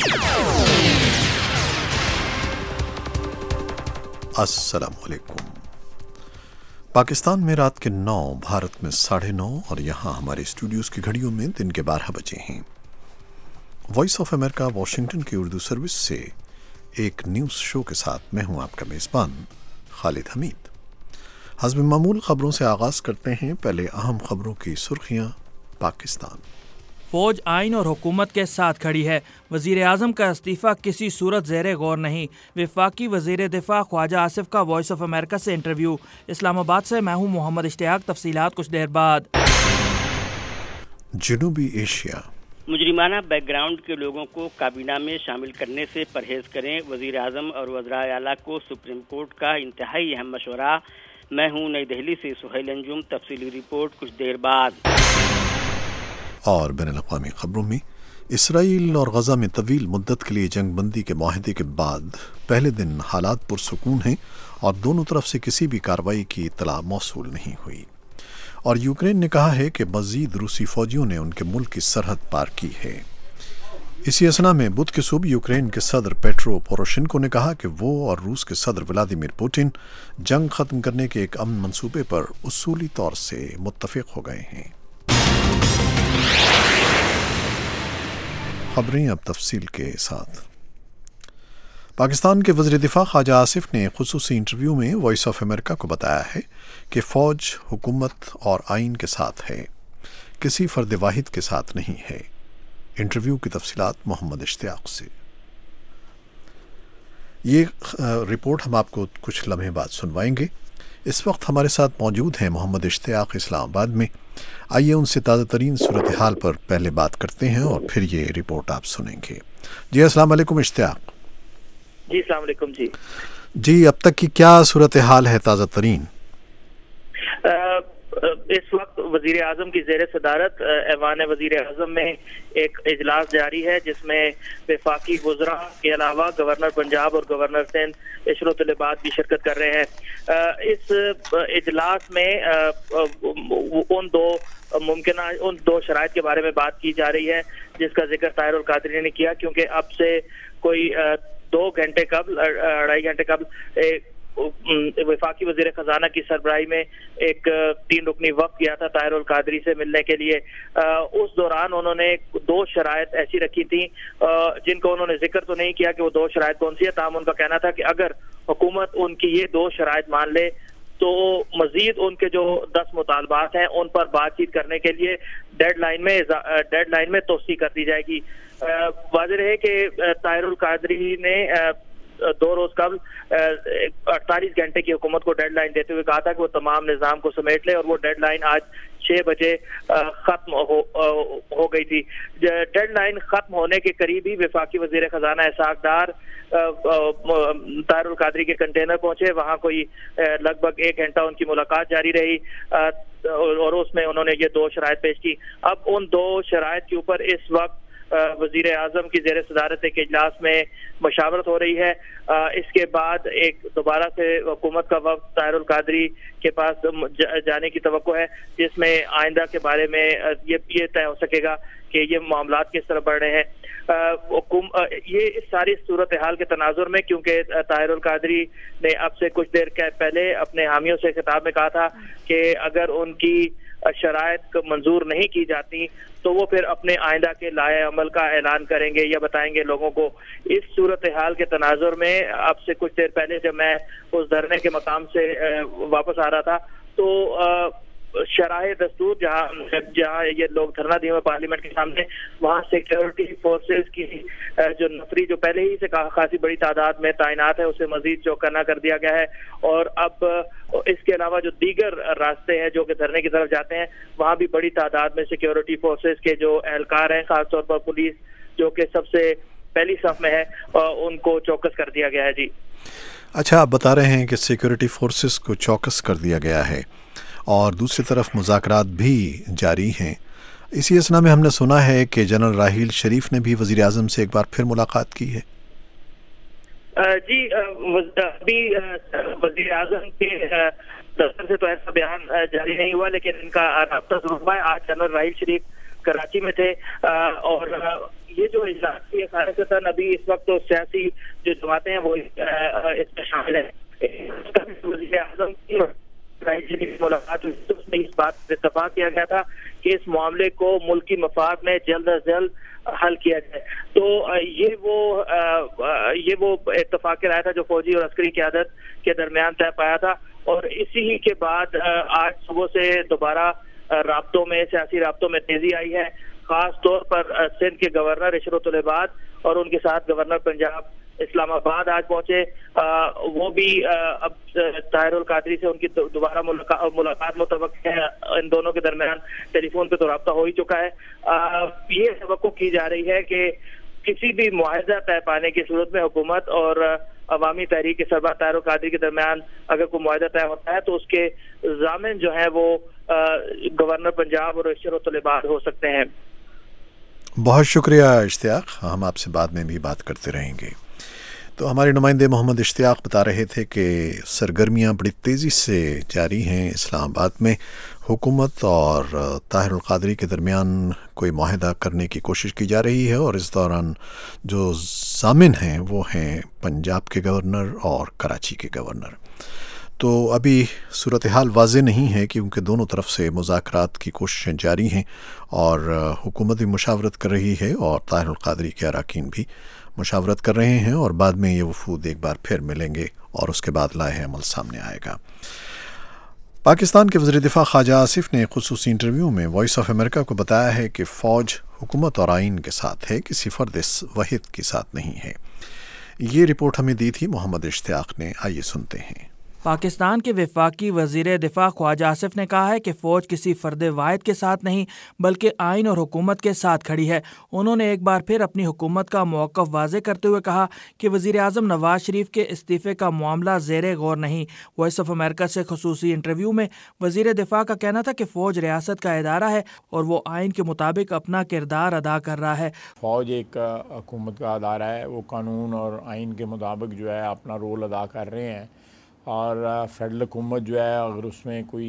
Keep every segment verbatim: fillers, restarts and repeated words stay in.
السلام علیکم۔ پاکستان میں رات کے نو، بھارت میں ساڑھے نو اور یہاں ہمارے اسٹوڈیوز کی گھڑیوں میں دن کے بارہ بجے ہیں۔ وائس آف امریکہ واشنگٹن کی اردو سروس سے ایک نیوز شو کے ساتھ میں ہوں آپ کا میزبان خالد حمید۔ حسب معمول خبروں سے آغاز کرتے ہیں۔ پہلے اہم خبروں کی سرخیاں۔ پاکستان فوج آئین اور حکومت کے ساتھ کھڑی ہے، وزیر اعظم کا استعفیٰ کسی صورت زیر غور نہیں۔ وفاقی وزیر دفاع خواجہ آصف کا وائس آف امریکہ سے انٹرویو۔ اسلام آباد سے میں ہوں محمد اشتیاق، تفصیلات کچھ دیر بعد۔ جنوبی ایشیا، مجرمانہ بیک گراؤنڈ کے لوگوں کو کابینہ میں شامل کرنے سے پرہیز کریں، وزیر اعظم اور وزراء اعلیٰ کو سپریم کورٹ کا انتہائی اہم مشورہ۔ میں ہوں نئی دہلی سے سہیل انجم، تفصیلی رپورٹ کچھ دیر بعد۔ اور بین الاقوامی خبروں میں اسرائیل اور غزہ میں طویل مدت کے لیے جنگ بندی کے معاہدے کے بعد پہلے دن حالات پرسکون ہیں اور دونوں طرف سے کسی بھی کارروائی کی اطلاع موصول نہیں ہوئی، اور یوکرین نے کہا ہے کہ مزید روسی فوجیوں نے ان کے ملک کی سرحد پار کی ہے۔ اسی اثنا میں بدھ کے صبح یوکرین کے صدر پیٹرو پوروشینکو نے کہا کہ وہ اور روس کے صدر ولادیمیر پوٹن جنگ ختم کرنے کے ایک امن منصوبے پر اصولی طور سے متفق ہو گئے ہیں۔ خبریں اب تفصیل کے ساتھ۔ پاکستان کے وزیر دفاع خواجہ آصف نے خصوصی انٹرویو میں وائس آف امریکہ کو بتایا ہے کہ فوج حکومت اور آئین کے ساتھ ہے، کسی فرد واحد کے ساتھ نہیں ہے۔ انٹرویو کی تفصیلات محمد اشتیاق سے۔ یہ رپورٹ ہم آپ کو کچھ لمحے بعد سنوائیں گے۔ اس وقت ہمارے ساتھ موجود ہیں محمد اشتیاق اسلام آباد میں۔ آئیے ان سے تازہ ترین صورتحال پر پہلے بات کرتے ہیں اور پھر یہ رپورٹ آپ سنیں گے۔ جی السلام علیکم اشتیاق۔ جی السلام علیکم۔ جی جی اب تک کی کیا صورتحال ہے تازہ ترین؟ اس وقت وزیر اعظم کی زیر صدارت ایوان وزیر اعظم میں ایک اجلاس جاری ہے، جس میں وفاقی وزراء کے علاوہ گورنر پنجاب اور گورنر سندھ عشر و طلبات بھی شرکت کر رہے ہیں۔ اس اجلاس میں ان دو ممکنہ ان دو شرائط کے بارے میں بات کی جا رہی ہے جس کا ذکر طاہر القادری نے کیا، کیونکہ اب سے کوئی دو گھنٹے قبل اڑائی گھنٹے قبل وفاقی وزیر خزانہ کی سربراہی میں ایک تین رکنی وفد گیا تھا طاہر القادری سے ملنے کے لیے۔ اس دوران انہوں نے دو شرائط ایسی رکھی تھیں جن کو انہوں نے ذکر تو نہیں کیا کہ وہ دو شرائط کون سی ہے، تاہم ان کا کہنا تھا کہ اگر حکومت ان کی یہ دو شرائط مان لے تو مزید ان کے جو دس مطالبات ہیں ان پر بات چیت کرنے کے لیے ڈیڈ لائن میں ڈیڈ لائن میں توسیع کر دی جائے گی۔ واضح ہے کہ طاہر القادری نے دو روز قبل اڑتالیس گھنٹے کی حکومت کو ڈیڈ لائن دیتے ہوئے کہا تھا کہ وہ تمام نظام کو سمیٹ لے، اور وہ ڈیڈ لائن آج چھ بجے ختم ہو گئی تھی۔ ڈیڈ لائن ختم ہونے کے قریب ہی وفاقی وزیر خزانہ اسحاق ڈار طاہر القادری کے کنٹینر پہنچے۔ وہاں کوئی لگ بھگ ایک گھنٹہ ان کی ملاقات جاری رہی اور اس میں انہوں نے یہ دو شرائط پیش کی۔ اب ان دو شرائط کے اوپر اس وقت وزیر اعظم کی زیر صدارت ایک اجلاس میں مشاورت ہو رہی ہے۔ اس کے بعد ایک دوبارہ سے حکومت کا وفد طاہر القادری کے پاس جانے کی توقع ہے، جس میں آئندہ کے بارے میں یہ طے ہو سکے گا کہ یہ معاملات کس طرح بڑھ رہے ہیں۔ یہ اس ساری صورتحال کے تناظر میں، کیونکہ طاہر القادری نے اب سے کچھ دیر پہلے اپنے حامیوں سے خطاب میں کہا تھا کہ اگر ان کی شرائط منظور نہیں کی جاتی تو وہ پھر اپنے آئندہ کے لائحہ عمل کا اعلان کریں گے یا بتائیں گے لوگوں کو۔ اس صورتحال کے تناظر میں اب سے کچھ دیر پہلے جب میں اس دھرنے کے مقام سے واپس آ رہا تھا تو شرح دستور جہاں جہاں یہ لوگ دھرنا دیے ہوئے پارلیمنٹ کے سامنے، وہاں سیکیورٹی فورسز کی جو نفری جو پہلے ہی سے خاصی بڑی تعداد میں تعینات ہے اسے مزید چوکنا کر دیا گیا ہے، اور اب اس کے علاوہ جو دیگر راستے ہیں جو کہ دھرنے کی طرف جاتے ہیں وہاں بھی بڑی تعداد میں سیکیورٹی فورسز کے جو اہلکار ہیں، خاص طور پر پولیس جو کہ سب سے پہلی صف میں ہے، ان کو چوکس کر دیا گیا ہے۔ جی اچھا، آپ بتا رہے ہیں کہ سیکیورٹی فورسز کو چوکس کر دیا گیا ہے اور دوسری طرف مذاکرات بھی جاری ہیں۔ اسی اثنا میں ہم نے سنا ہے کہ جنرل راحیل شریف نے بھی وزیر اعظم سے ایک بار پھر ملاقات کی ہے۔ جی ابھی وزیر اعظم کے دفتر سے تو ایسا بیان جاری نہیں ہوا، لیکن ان کا رابطہ ضرور ہوا ہے۔ آج جنرل راحیل شریف کراچی میں تھے. اور یہ جو اجلاس کی خالصتاً ابھی اس وقت تو سیاسی جو جماعتیں ہیں وہ اس میں شامل ہیں. وزیر اعظم کی ملاقات اس میں اس بات پر اتفاق کیا گیا تھا کہ اس معاملے کو ملکی مفاد میں جلد از جلد حل کیا جائے. تو یہ وہ یہ وہ اتفاق رائے تھا جو فوجی اور عسکری قیادت کے درمیان طے پایا تھا. اور اسی ہی کے بعد آج صبح سے دوبارہ رابطوں میں سیاسی رابطوں میں تیزی آئی ہے. خاص طور پر سندھ کے گورنر عشرت العباد اور ان کے ساتھ گورنر پنجاب اسلام آباد آج پہنچے. وہ بھی اب طاہر القادری سے ان کی دوبارہ ملاقات متوقع ہے. ان دونوں کے درمیان ٹیلی فون پہ تو رابطہ ہو ہی چکا ہے. یہ توقع کی جا رہی ہے کہ کسی بھی معاہدہ طے پانے کی صورت میں حکومت اور عوامی تحریک کے سربراہ طاہر القادری کے درمیان اگر کوئی معاہدہ طے ہوتا ہے تو اس کے ضامن جو ہیں وہ گورنر پنجاب اور عشرت العباد ہو سکتے ہیں. بہت شکریہ اشتیاق، ہم آپ سے بعد میں بھی بات کرتے رہیں گے. تو ہمارے نمائندے محمد اشتیاق بتا رہے تھے کہ سرگرمیاں بڑی تیزی سے جاری ہیں اسلام آباد میں. حکومت اور طاہر القادری کے درمیان کوئی معاہدہ کرنے کی کوشش کی جا رہی ہے، اور اس دوران جو ضامن ہیں وہ ہیں پنجاب کے گورنر اور کراچی کے گورنر. تو ابھی صورتحال واضح نہیں ہے کیونکہ دونوں طرف سے مذاکرات کی کوششیں جاری ہیں، اور حکومت بھی مشاورت کر رہی ہے اور طاہر القادری کے اراکین بھی مشاورت کر رہے ہیں، اور بعد میں یہ وفود ایک بار پھر ملیں گے اور اس کے بعد لائحہ عمل سامنے آئے گا. پاکستان کے وزیر دفاع خواجہ آصف نے خصوصی انٹرویو میں وائس آف امریکہ کو بتایا ہے کہ فوج حکومت اور آئین کے ساتھ ہے، کسی فرد واحد کے ساتھ نہیں ہے. یہ رپورٹ ہمیں دی تھی محمد اشتیاق نے، آئیے سنتے ہیں. پاکستان کے وفاقی وزیر دفاع خواجہ آصف نے کہا ہے کہ فوج کسی فرد واحد کے ساتھ نہیں بلکہ آئین اور حکومت کے ساتھ کھڑی ہے. انہوں نے ایک بار پھر اپنی حکومت کا موقف واضح کرتے ہوئے کہا کہ وزیر اعظم نواز شریف کے استعفے کا معاملہ زیر غور نہیں. وائس آف امریکہ سے خصوصی انٹرویو میں وزیر دفاع کا کہنا تھا کہ فوج ریاست کا ادارہ ہے اور وہ آئین کے مطابق اپنا کردار ادا کر رہا ہے. فوج ایک حکومت کا ادارہ ہے، وہ قانون اور آئین کے مطابق جو ہے اپنا رول ادا کر رہے ہیں. اور فیڈرل حکومت جو ہے اگر اس میں کوئی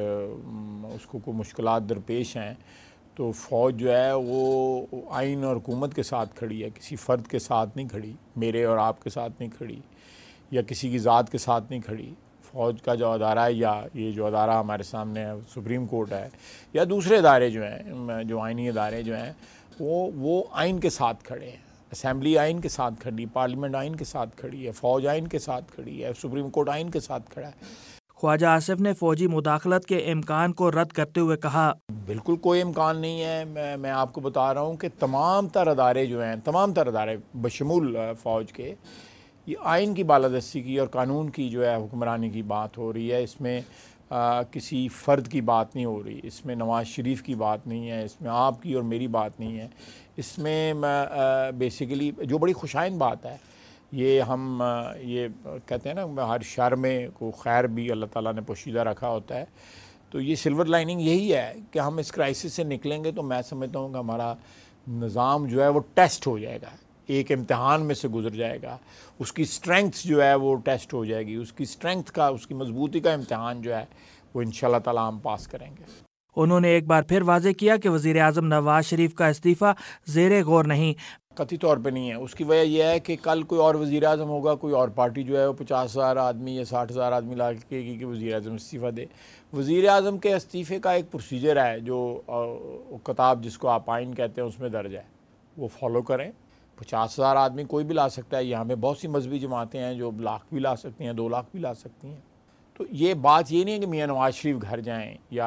اس کو کوئی مشکلات درپیش ہیں تو فوج جو ہے وہ آئین اور حکومت کے ساتھ کھڑی ہے، کسی فرد کے ساتھ نہیں کھڑی، میرے اور آپ کے ساتھ نہیں کھڑی، یا کسی کی ذات کے ساتھ نہیں کھڑی. فوج کا جو ادارہ ہے، یا یہ جو ادارہ ہمارے سامنے ہے سپریم کورٹ ہے، یا دوسرے ادارے جو ہیں جو آئینی ادارے جو ہیں وہ وہ آئین کے ساتھ کھڑے ہیں. اسمبلی آئین کے ساتھ کھڑی، پارلیمنٹ آئین کے ساتھ کھڑی ہے، فوج آئین کے ساتھ کھڑی ہے، سپریم کورٹ آئین کے ساتھ کھڑا ہے. خواجہ آصف نے فوجی مداخلت کے امکان کو رد کرتے ہوئے کہا بالکل کوئی امکان نہیں ہے. میں میں آپ کو بتا رہا ہوں کہ تمام تر ادارے جو ہیں، تمام تر ادارے بشمول فوج کے، یہ آئین کی بالادستی کی اور قانون کی جو ہے حکمرانی کی بات ہو رہی ہے. اس میں آ, کسی فرد کی بات نہیں ہو رہی، اس میں نواز شریف کی بات نہیں ہے، اس میں آپ کی اور میری بات نہیں ہے. اس میں بیسیکلی جو بڑی خوشائن بات ہے، یہ ہم یہ کہتے ہیں نا ہر شر میں کو خیر بھی اللہ تعالیٰ نے پوشیدہ رکھا ہوتا ہے. تو یہ سلور لائننگ یہی ہے کہ ہم اس کرائسس سے نکلیں گے تو میں سمجھتا ہوں کہ ہمارا نظام جو ہے وہ ٹیسٹ ہو جائے گا، ایک امتحان میں سے گزر جائے گا. اس کی اسٹرینگتھ جو ہے وہ ٹیسٹ ہو جائے گی، اس کی اسٹرینگتھ کا، اس کی مضبوطی کا امتحان جو ہے وہ انشاءاللہ تعالیٰ ہم پاس کریں گے. انہوں نے ایک بار پھر واضح کیا کہ وزیر اعظم نواز شریف کا استعفیٰ زیر غور نہیں. قطعی طور پہ نہیں ہے. اس کی وجہ یہ ہے کہ کل کوئی اور وزیر اعظم ہوگا، کوئی اور پارٹی جو ہے وہ پچاس ہزار آدمی یا ساٹھ ہزار آدمی لا کے گی کہ وزیر اعظم استعفیٰ دے. وزیر اعظم کے استعفے کا ایک پروسیجر ہے جو کتاب جس کو آپ آئین کہتے ہیں اس میں درج ہے، وہ فالو کریں. پچاس ہزار آدمی کوئی بھی لا سکتا ہے. یہاں پہ بہت سی مذہبی جماعتیں ہیں جو لاکھ بھی لا سکتی ہیں، دو لاکھ بھی لا سکتی ہیں. تو یہ بات یہ نہیں ہے کہ میاں نواز شریف گھر جائیں یا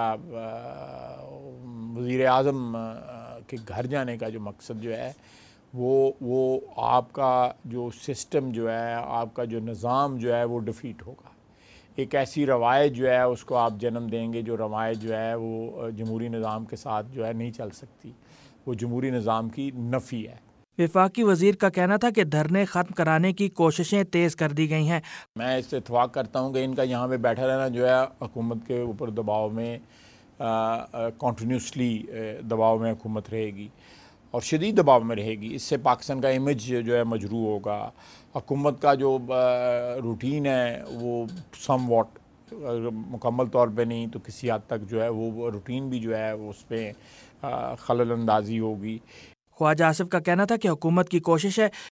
وزیر اعظم کے گھر جانے کا جو مقصد جو ہے وہ وہ آپ کا جو سسٹم جو ہے، آپ کا جو نظام جو ہے وہ ڈیفیٹ ہوگا. ایک ایسی روایت جو ہے اس کو آپ جنم دیں گے جو روایت جو ہے وہ جمہوری نظام کے ساتھ جو ہے نہیں چل سکتی، وہ جمہوری نظام کی نفی ہے. وفاقی وزیر کا کہنا تھا کہ دھرنے ختم کرانے کی کوششیں تیز کر دی گئی ہیں. میں اس سے اتفاق کرتا ہوں کہ ان کا یہاں پہ بیٹھا رہنا جو ہے حکومت کے اوپر دباؤ میں کنٹینیوسلی دباؤ میں حکومت رہے گی اور شدید دباؤ میں رہے گی. اس سے پاکستان کا امیج جو ہے مجروح ہوگا. حکومت کا جو روٹین ہے وہ سم واٹ مکمل طور پہ نہیں تو کسی حد تک جو ہے وہ روٹین بھی جو ہے وہ اس پہ خلل اندازی ہوگی۔ خواجہ آصف کا کہنا تھا کہ حکومت کی کوشش ہے